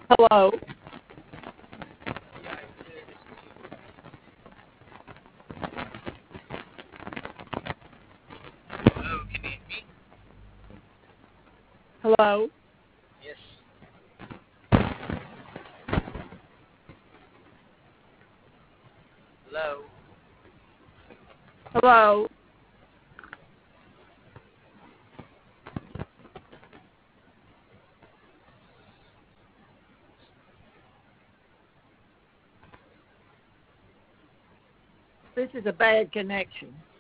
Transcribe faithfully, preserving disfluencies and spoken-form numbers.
Hello? Hello, can you hear me? Hello? Yes. Hello. Hello? This is a bad connection.